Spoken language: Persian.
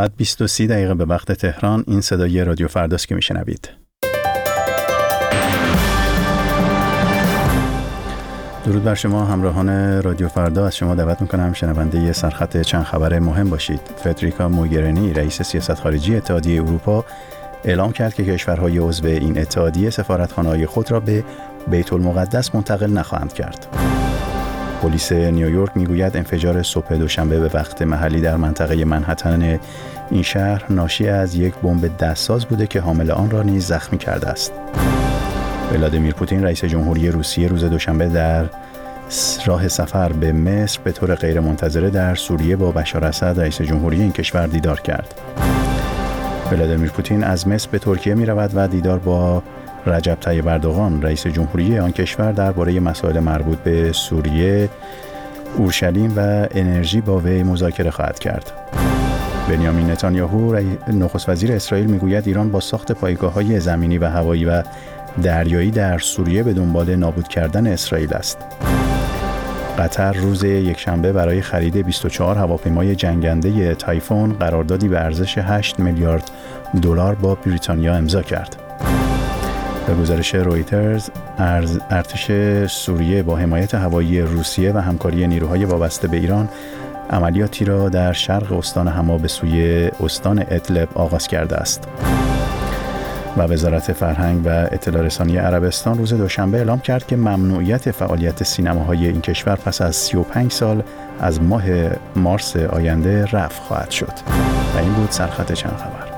بعد 20:30 به وقت تهران. این صدای رادیو فرداست که میشنوید. درود بر شما همراهان رادیو فردا. از شما دعوت میکنم شنونده سرخط چند خبر مهم باشید. فدریکا موگرینی رئیس سیاست خارجی اتحادیه اروپا اعلام کرد که کشورهای عضو این اتحادیه سفارتخانه‌های خود را به بیت المقدس منتقل نخواهند کرد. پلیس نیویورک میگوید انفجار صبح دوشنبه به وقت محلی در منطقه منهتن این شهر ناشی از یک بمب دستساز بوده که حامل آن را نیز زخمی کرده است. ولادیمیر پوتین رئیس جمهوری روسیه روز دوشنبه در راه سفر به مصر به طور غیرمنتظره در سوریه با بشار اسد رئیس جمهوری این کشور دیدار کرد. ولادیمیر پوتین از مصر به ترکیه می رود و دیدار با رجب طیب اردوغان رئیس جمهوری آن کشور درباره مسائل مربوط به سوریه، اورشلیم و انرژی با وی مذاکره خواهد کرد. بنیامین نتانیاهو نخست وزیر اسرائیل میگوید ایران با ساخت پایگاه‌های زمینی و هوایی و دریایی در سوریه به دنبال نابود کردن اسرائیل است. قطر روز یکشنبه برای خرید 24 هواپیمای جنگنده تایفون قراردادی به ارزش 8 میلیارد دلار با بریتانیا امضا کرد. به گزارش رویترز، ارتش سوریه با حمایت هوایی روسیه و همکاری نیروهای وابسته به ایران عملیاتی را در شرق استان حما به سوی استان ادلب آغاز کرده است. و وزارت فرهنگ و اطلاع رسانی عربستان روز دوشنبه اعلام کرد که ممنوعیت فعالیت سینماهای این کشور پس از 35 سال از ماه مارس آینده رفع خواهد شد. و این بود سرخط چند خبر.